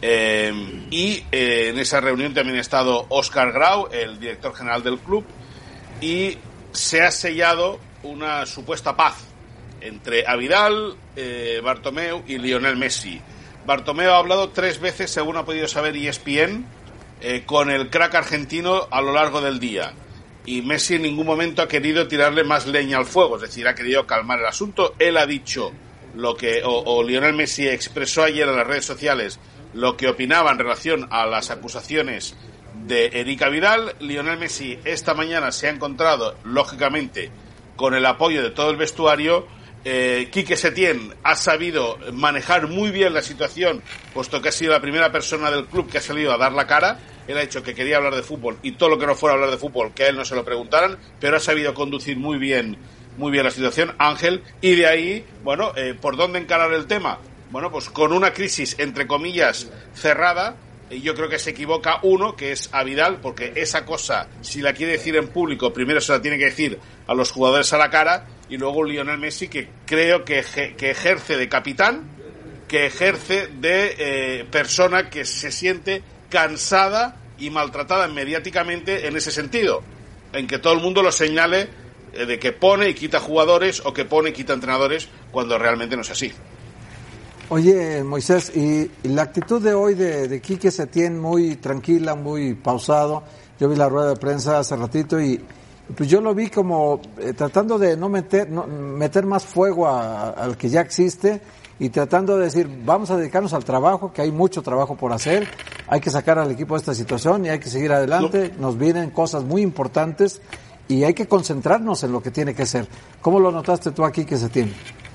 Y en esa reunión también ha estado Óscar Grau, el director general del club, y se ha sellado una supuesta paz entre Vidal, Bartomeu y Lionel Messi. Bartomeu ha hablado 3 veces, según ha podido saber ESPN, con el crack argentino a lo largo del día. Y Messi en ningún momento ha querido tirarle más leña al fuego, es decir, ha querido calmar el asunto. Él ha dicho lo que, o Lionel Messi expresó ayer en las redes sociales lo que opinaba en relación a las acusaciones de Eric Vidal. Lionel Messi esta mañana se ha encontrado, lógicamente, con el apoyo de todo el vestuario. Quique Setién ha sabido manejar muy bien la situación, puesto que ha sido la primera persona del club que ha salido a dar la cara. Él ha dicho que quería hablar de fútbol y todo lo que no fuera hablar de fútbol, que a él no se lo preguntaran, pero ha sabido conducir muy bien la situación, Ángel. Y de ahí, bueno, ¿por dónde encarar el tema? Bueno, pues con una crisis, entre comillas, cerrada. Yo creo que se equivoca uno, que es a Vidal, porque esa cosa, si la quiere decir en público, primero se la tiene que decir a los jugadores a la cara, y luego Lionel Messi, que creo que ejerce de capitán, que ejerce de persona que se siente cansada y maltratada mediáticamente en ese sentido, en que todo el mundo lo señale de que pone y quita jugadores o que pone y quita entrenadores, cuando realmente no es así. Oye, Moisés, y la actitud de hoy de Quique Setién, muy tranquila, muy pausado. Yo vi la rueda de prensa hace ratito y pues yo lo vi como tratando de no meter más fuego al que ya existe, y tratando de decir, vamos a dedicarnos al trabajo, que hay mucho trabajo por hacer, hay que sacar al equipo de esta situación y hay que seguir adelante. Nos vienen cosas muy importantes y hay que concentrarnos en lo que tiene que ser. ¿Cómo lo notaste tú aquí, Quique Setién?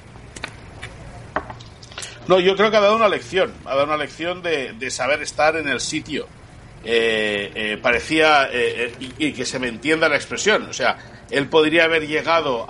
No, yo creo que ha dado una lección de saber estar en el sitio. Parecía, y que se me entienda la expresión, o sea, él podría haber llegado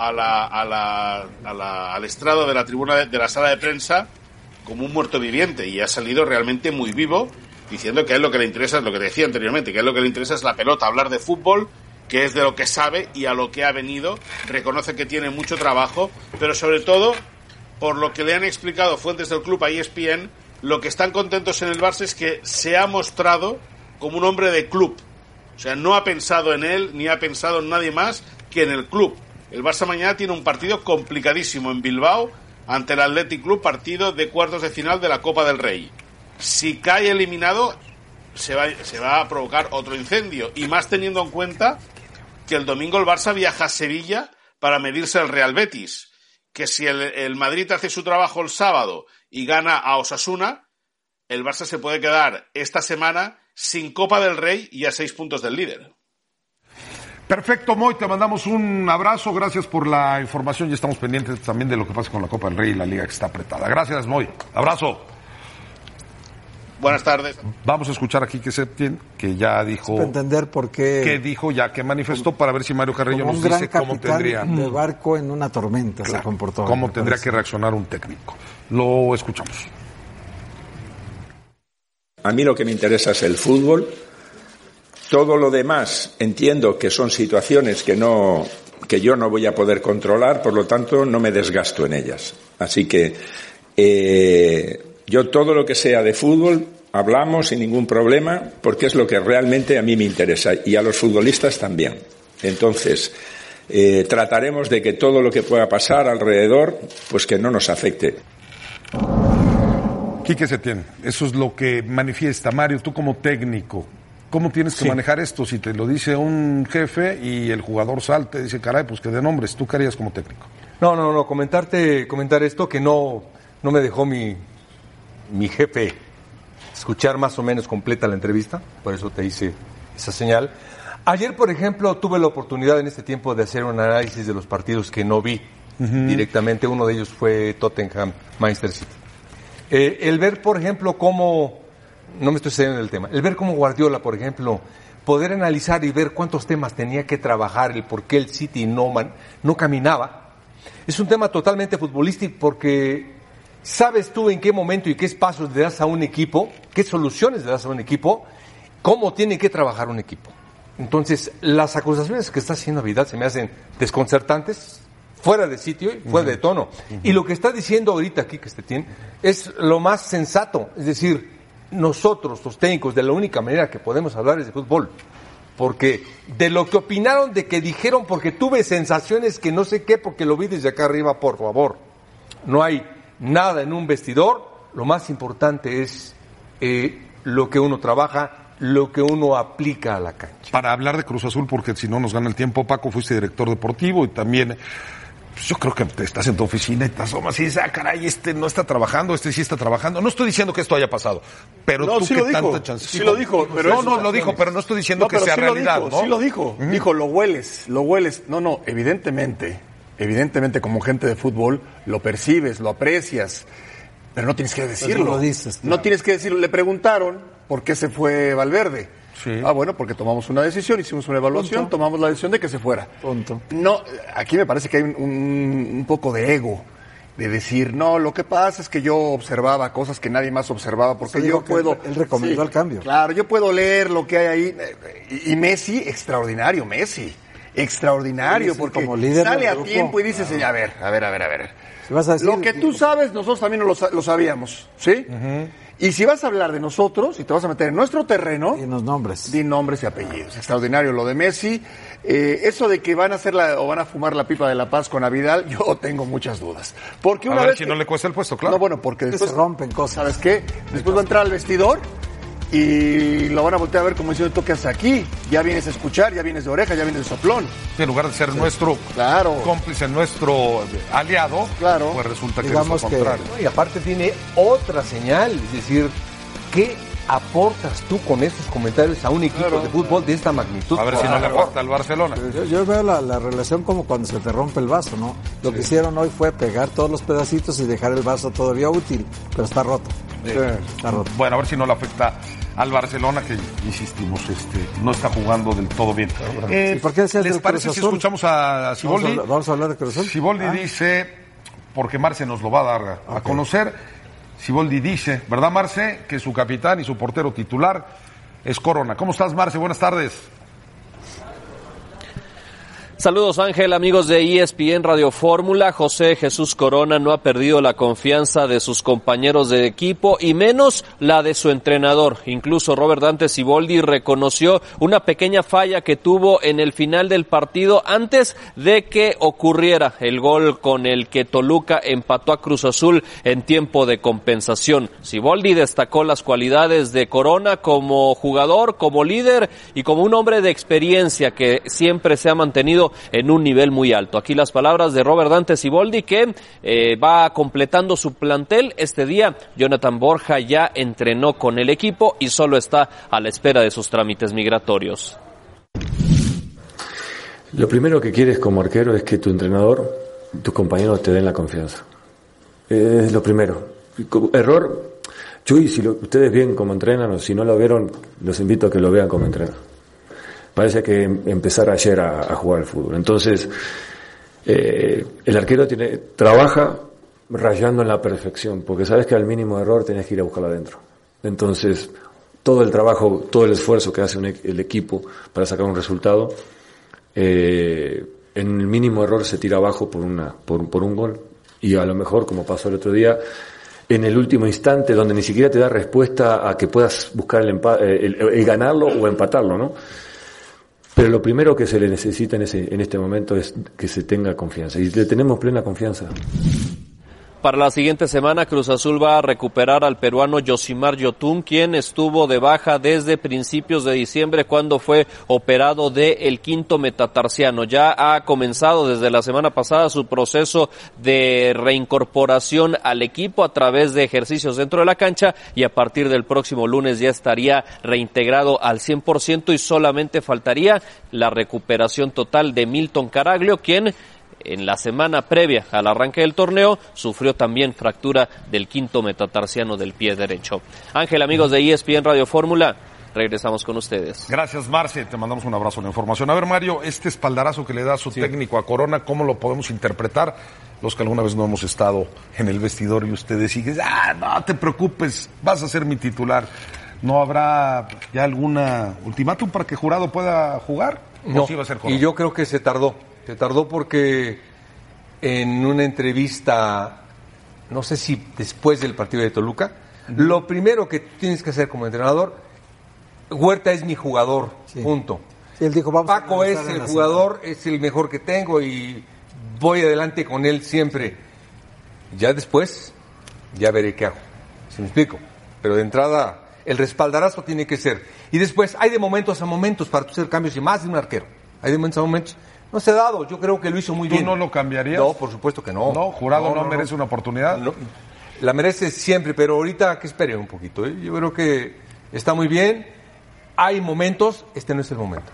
al estrado de la tribuna de la sala de prensa como un muerto viviente, y ha salido realmente muy vivo, diciendo que a él lo que le interesa es lo que decía anteriormente, que a él lo que le interesa es la pelota, hablar de fútbol, que es de lo que sabe y a lo que ha venido. Reconoce que tiene mucho trabajo, pero sobre todo, por lo que le han explicado fuentes del club a ESPN, lo que están contentos en el Barça es que se ha mostrado como un hombre de club. O sea, no ha pensado en él, ni ha pensado en nadie más que en el club. El Barça mañana tiene un partido complicadísimo en Bilbao ante el Athletic Club, partido de cuartos de final de la Copa del Rey. Si cae eliminado, se va a provocar otro incendio, y más teniendo en cuenta que el domingo el Barça viaja a Sevilla para medirse al Real Betis, que si el Madrid hace su trabajo el sábado y gana a Osasuna, el Barça se puede quedar esta semana sin Copa del Rey y a 6 puntos del líder. Perfecto, Moy, te mandamos un abrazo, gracias por la información y estamos pendientes también de lo que pasa con la Copa del Rey y la Liga, que está apretada. Gracias, Moy. Abrazo. Buenas tardes. Vamos a escuchar aquí que Setién, que ya dijo... Para entender por qué... Que dijo ya, que manifestó, para ver si Mario Carrillo nos dice cómo tendría... de barco en una tormenta, claro, se comportó. Cómo tendría que reaccionar un técnico. Lo escuchamos. A mí lo que me interesa es el fútbol. Todo lo demás entiendo que son situaciones que yo no voy a poder controlar, por lo tanto no me desgasto en ellas. Así que yo todo lo que sea de fútbol hablamos sin ningún problema, porque es lo que realmente a mí me interesa y a los futbolistas también. Entonces trataremos de que todo lo que pueda pasar alrededor, pues que no nos afecte. Quique Setién, eso es lo que manifiesta. Mario, tú como técnico, ¿cómo tienes que manejar esto? Si te lo dice un jefe y el jugador salta y dice, caray, pues que de nombres, ¿tú qué harías como técnico? No, comentar esto que no me dejó mi jefe escuchar más o menos completa la entrevista, por eso te hice esa señal. Ayer, por ejemplo, tuve la oportunidad en este tiempo de hacer un análisis de los partidos que no vi directamente. Uno de ellos fue Tottenham-Manchester City. El ver, por ejemplo, cómo, no me estoy saliendo del tema, el ver cómo Guardiola, por ejemplo, poder analizar y ver cuántos temas tenía que trabajar, el por qué el City no caminaba, es un tema totalmente futbolístico, porque sabes tú en qué momento y qué pasos le das a un equipo, qué soluciones le das a un equipo, cómo tiene que trabajar un equipo. Entonces, las acusaciones que está haciendo Vidal se me hacen desconcertantes, fuera de sitio y fuera de tono. Y lo que está diciendo ahorita aquí, que Setién, es lo más sensato. Es decir, nosotros, los técnicos, de la única manera que podemos hablar es de fútbol. Porque de lo que opinaron, de que dijeron, porque tuve sensaciones que no sé qué, porque lo vi desde acá arriba, por favor. No hay nada en un vestidor. Lo más importante es lo que uno trabaja, lo que uno aplica a la cancha. Para hablar de Cruz Azul, porque si no nos gana el tiempo, Paco, fuiste director deportivo y también... Pues yo creo que te estás en tu oficina y te asomas y dices, caray, este no está trabajando, este sí está trabajando. No estoy diciendo que esto haya pasado, pero no, tú sí que lo dijo, tanta chance... sí lo dijo, pero no lo dijo, pero no estoy diciendo que sea sí realidad, dijo, ¿no? Sí lo dijo, dijo, lo hueles. No, evidentemente, como gente de fútbol, lo percibes, lo aprecias, pero no tienes que decirlo. No lo dices. Claro. No tienes que decirlo. Le preguntaron por qué se fue Valverde. Sí. Bueno, porque tomamos una decisión, hicimos una evaluación, tomamos la decisión de que se fuera. No, aquí me parece que hay un poco de ego, de decir, no, lo que pasa es que yo observaba cosas que nadie más observaba, porque yo puedo... Él recomendó el cambio. Claro, yo puedo leer lo que hay ahí. Y Messi, extraordinario, porque como líder sale a grupo, tiempo y dice, a ver. Si vas a decir, Lo que tú sabes, nosotros también lo sabíamos, ¿sí? Y si vas a hablar de nosotros y te vas a meter en nuestro terreno, di nombres y apellidos. Extraordinario lo de Messi. Eso de que van a hacer van a fumar la pipa de la paz con Vidal, yo tengo muchas dudas. Porque una a ver vez si no le cuesta el puesto, claro. No, bueno, porque después se rompen cosas. ¿Sabes qué? Después va a entrar al vestidor y lo van a voltear a ver como diciendo, ¿tú qué haces aquí? Ya vienes a escuchar, ya vienes de oreja, ya vienes de soplón. En lugar de ser nuestro cómplice, nuestro aliado, pues resulta que es lo contrario. Y aparte tiene otra señal, es decir, ¿qué aportas tú con estos comentarios a un equipo de fútbol de esta magnitud? A ver si no le aporta al Barcelona. Yo veo la relación como cuando se te rompe el vaso, ¿no? Lo que hicieron hoy fue pegar todos los pedacitos y dejar el vaso todavía útil, pero está roto. Está roto. Bueno, a ver si no le afecta al Barcelona, que insistimos, no está jugando del todo bien. ¿Por qué ¿Les parece si escuchamos a Siboldi? Vamos a hablar de Cruz Azul. Siboldi dice, porque Marce nos lo va a dar a conocer, Siboldi dice, ¿verdad, Marce? Que su capitán y su portero titular es Corona. ¿Cómo estás, Marce? Buenas tardes. Saludos, Ángel, amigos de ESPN Radio Fórmula. José Jesús Corona no ha perdido la confianza de sus compañeros de equipo y menos la de su entrenador. Incluso Robert Dante Siboldi reconoció una pequeña falla que tuvo en el final del partido antes de que ocurriera el gol con el que Toluca empató a Cruz Azul en tiempo de compensación. Siboldi destacó las cualidades de Corona como jugador, como líder y como un hombre de experiencia que siempre se ha mantenido en un nivel muy alto. Aquí las palabras de Robert Dante Siboldi, que va completando su plantel. Este día Jonathan Borja ya entrenó con el equipo y solo está a la espera de sus trámites migratorios. Lo primero que quieres como arquero es que tu entrenador, tus compañeros te den la confianza. Es lo primero. Error, Chuy, si ustedes ven cómo entrenan o si no lo vieron, los invito a que lo vean como entrenan. Parece que empezar ayer a jugar al fútbol. Entonces, el arquero trabaja rayando en la perfección, porque sabes que al mínimo error tenés que ir a buscarlo adentro. Entonces, todo el trabajo, todo el esfuerzo que hace el equipo para sacar un resultado, en el mínimo error se tira abajo por un gol. Y a lo mejor, como pasó el otro día, en el último instante, donde ni siquiera te da respuesta a que puedas buscar el ganarlo o empatarlo, ¿no? Pero lo primero que se le necesita en este momento es que se tenga confianza. Y le tenemos plena confianza. Para la siguiente semana, Cruz Azul va a recuperar al peruano Yosimar Yotun, quien estuvo de baja desde principios de diciembre cuando fue operado del quinto metatarsiano. Ya ha comenzado desde la semana pasada su proceso de reincorporación al equipo a través de ejercicios dentro de la cancha y a partir del próximo lunes ya estaría reintegrado al 100% y solamente faltaría la recuperación total de Milton Caraglio, quien en la semana previa al arranque del torneo sufrió también fractura del quinto metatarsiano del pie derecho. Ángel, amigos de ESPN Radio Fórmula, regresamos con ustedes. Gracias, Marce, te mandamos un abrazo de información. A ver, Mario, este espaldarazo que le da su técnico a Corona, ¿cómo lo podemos interpretar? Los que alguna vez no hemos estado en el vestidor y ustedes siguen, no te preocupes, vas a ser mi titular. ¿No habrá ya alguna ultimátum para que Jurado pueda jugar? No, ¿O sí va a ser Corona? Y yo creo que se tardó porque en una entrevista, no sé si después del partido de Toluca, Lo primero que tienes que hacer como entrenador, Huerta es mi jugador, punto. Y él dijo, Paco es el jugador, es el mejor que tengo y voy adelante con él siempre. Ya después, ya veré qué hago. ¿Sí me explico? Pero de entrada, el respaldarazo tiene que ser. Y después, hay de momentos a momentos para hacer cambios y más de un arquero. Hay de momentos a momentos. No se ha dado, yo creo que lo hizo muy bien. ¿Tú no lo cambiarías? No, por supuesto que no. No, Jurado no merece una oportunidad. No, la merece siempre, pero ahorita que espere un poquito. Yo creo que está muy bien. Hay momentos, este no es el momento.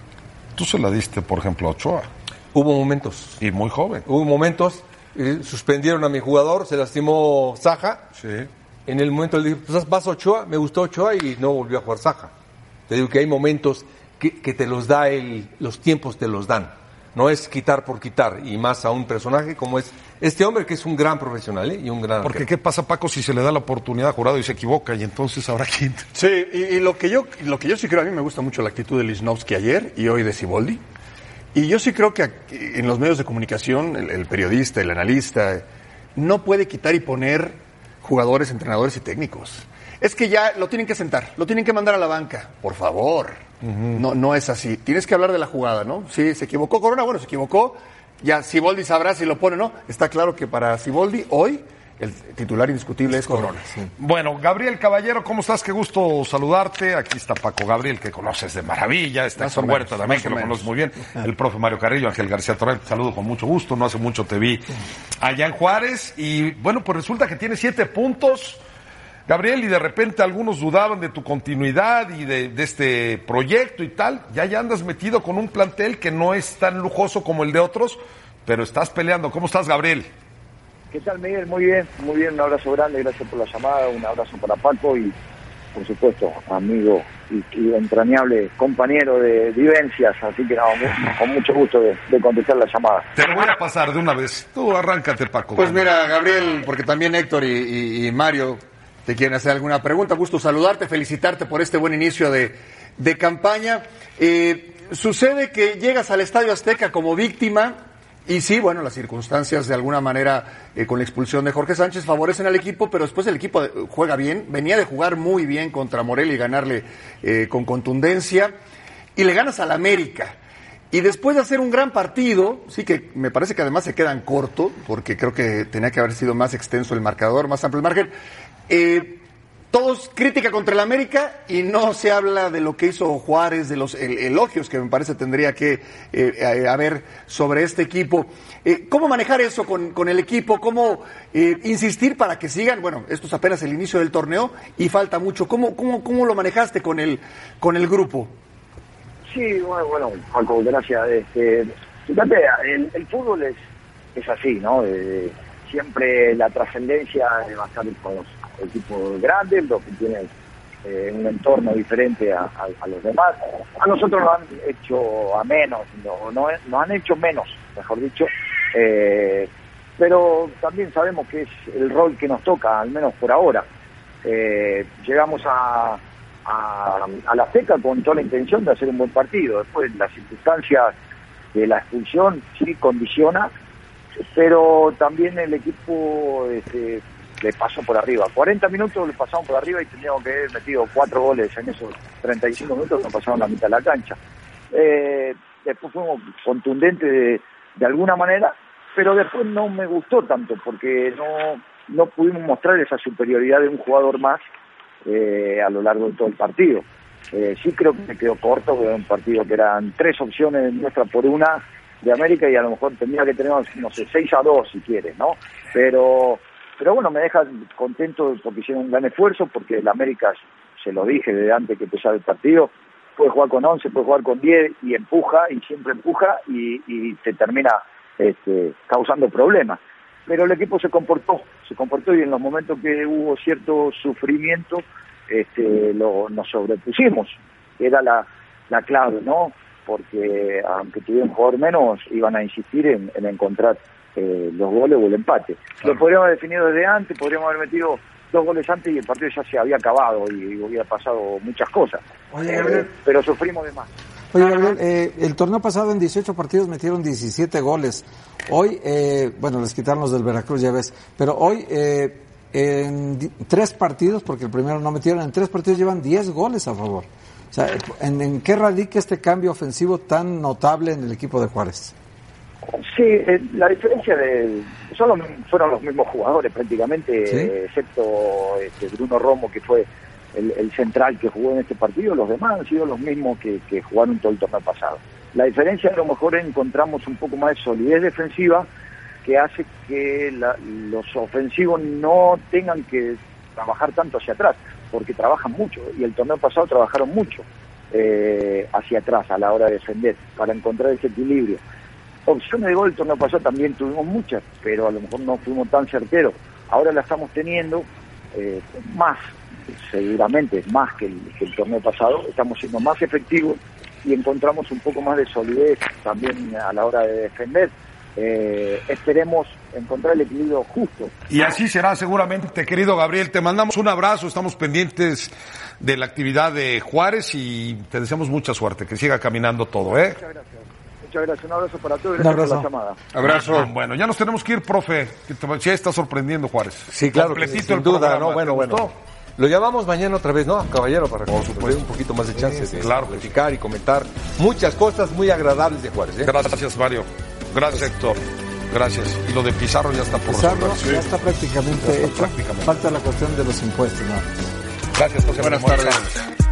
Tú se la diste, por ejemplo, a Ochoa. Hubo momentos. Y muy joven. Hubo momentos, suspendieron a mi jugador, se lastimó Saja. Sí. En el momento le dije, pues vas a Ochoa, me gustó Ochoa y no volvió a jugar Saja. Te digo que hay momentos que te los da los tiempos te los dan. No es quitar por quitar, y más a un personaje como es este hombre, que es un gran profesional, y un gran Porque arquero. ¿qué pasa, Paco, si se le da la oportunidad a Jurado y se equivoca? Y entonces habrá quien... Sí, y lo que yo sí creo, a mí me gusta mucho la actitud de Lichnowsky ayer y hoy de Siboldi. Y yo sí creo que en los medios de comunicación, el periodista, el analista, no puede quitar y poner jugadores, entrenadores y técnicos. Es que ya lo tienen que sentar, lo tienen que mandar a la banca, por favor. No es así. Tienes que hablar de la jugada, ¿no? Sí, se equivocó Corona, bueno, se equivocó. Ya Siboldi sabrá si lo pone o no. Está claro que para Siboldi hoy el titular indiscutible es Corona. Sí. Bueno, Gabriel Caballero, ¿cómo estás? Qué gusto saludarte. Aquí está Paco Gabriel, que conoces de maravilla. Está Héctor Huerta también, que lo conoces muy bien. El profe Mario Carrillo, Ángel García Torres, te saludo con mucho gusto. No hace mucho te vi allá en Juárez. Y bueno, pues resulta que tiene 7 puntos. Gabriel, y de repente algunos dudaban de tu continuidad y de este proyecto y tal. Ya andas metido con un plantel que no es tan lujoso como el de otros, pero estás peleando. ¿Cómo estás, Gabriel? ¿Qué tal, Miguel? Muy bien, un abrazo grande, gracias por la llamada, un abrazo para Paco y, por supuesto, amigo y entrañable compañero de vivencias, así que con mucho gusto de contestar la llamada. Te lo voy a pasar de una vez. Tú arráncate, Paco. Pues mira, Gabriel, porque también Héctor y Mario te quieren hacer alguna pregunta. Gusto saludarte, felicitarte por este buen inicio de campaña. Sucede que llegas al Estadio Azteca como víctima y sí, bueno, las circunstancias de alguna manera con la expulsión de Jorge Sánchez favorecen al equipo, pero después el equipo juega bien, venía de jugar muy bien contra Morelia y ganarle con contundencia, y le ganas al América. Y después de hacer un gran partido, sí que me parece que además se quedan corto, porque creo que tenía que haber sido más extenso el marcador, más amplio el margen. Todos crítica contra el América y no se habla de lo que hizo Juárez, de los elogios que me parece tendría que haber sobre este equipo. ¿Cómo manejar eso con el equipo? ¿Cómo insistir para que sigan? Bueno, esto es apenas el inicio del torneo y falta mucho. ¿Cómo lo manejaste con el grupo? Sí, bueno, Paco, gracias. Fíjate, el fútbol es así, ¿no? Siempre la trascendencia va a estar con los equipos grandes, los que tienen un entorno diferente a los demás. A nosotros nos han hecho a menos, nos han hecho menos, mejor dicho, pero también sabemos que es el rol que nos toca, al menos por ahora. Llegamos a la Azteca con toda la intención de hacer un buen partido. Después las circunstancias de la expulsión sí condiciona, pero también el equipo le pasó por arriba. 40 minutos le pasamos por arriba y teníamos que haber metido 4 goles en esos 35 minutos, nos pasaron la mitad de la cancha. Después fuimos contundentes de alguna manera, pero después no me gustó tanto porque no pudimos mostrar esa superioridad de un jugador más a lo largo de todo el partido. Sí creo que me quedó corto, porque era un partido que eran 3 opciones nuestras por una de América y a lo mejor tendría que tener, no sé, 6-2 si quieres, ¿no? Pero bueno, me deja contento porque hicieron un gran esfuerzo, porque el América, se lo dije desde antes que empezara el partido, puede jugar con 11, puede jugar con 10 y empuja, y siempre empuja y te termina causando problemas. Pero el equipo se comportó y en los momentos que hubo cierto sufrimiento nos sobrepusimos. Era la clave, ¿no? Porque aunque tuvieran un jugador menos, iban a insistir en encontrar los goles o el empate. Claro. Lo podríamos haber definido desde antes, podríamos haber metido 2 goles antes y el partido ya se había acabado y hubiera pasado muchas cosas. Oye, pero sufrimos de más. Oye, Gabriel, el torneo pasado en 18 partidos metieron 17 goles. Hoy, bueno, les quitaron los del Veracruz, ya ves, pero hoy en 3 partidos, porque el primero no metieron, en 3 partidos llevan 10 goles a favor. O sea, ¿en qué radica este cambio ofensivo tan notable en el equipo de Juárez? Sí, la diferencia fueron los mismos jugadores prácticamente, ¿sí? Excepto Bruno Romo, que fue el central que jugó en este partido. Los demás han sido los mismos que jugaron todo el torneo pasado. La diferencia, a lo mejor encontramos un poco más de solidez defensiva, que hace que los ofensivos no tengan que trabajar tanto hacia atrás, porque trabajan mucho, y el torneo pasado trabajaron mucho hacia atrás a la hora de defender, para encontrar ese equilibrio. Opciones de gol el torneo pasado también tuvimos muchas, pero a lo mejor no fuimos tan certeros. Ahora la estamos teniendo más, seguramente más que el torneo pasado. Estamos siendo más efectivos y encontramos un poco más de solidez también a la hora de defender. Esperemos encontrar el equilibrio justo. Y así será seguramente, querido Gabriel. Te mandamos un abrazo, estamos pendientes de la actividad de Juárez y te deseamos mucha suerte, que siga caminando todo, ¿eh? Muchas gracias. Muchas gracias, un abrazo para todos y gracias por la llamada. Abrazo. Bueno, ya nos tenemos que ir, profe. Ya está sorprendiendo Juárez. Sí, claro. Completito Sin el duda, programa. ¿no? Bueno, bueno. Lo llamamos mañana otra vez, ¿no? Caballero, para que nos dé un poquito más de chance de platicar y comentar muchas cosas muy agradables de Juárez, ¿eh? Gracias, Mario. Gracias, Héctor. Gracias. Y lo de Pizarro ya está por resolver. Ya está prácticamente hecho. Falta la cuestión de los impuestos, ¿no? Gracias, José. Buenas tardes.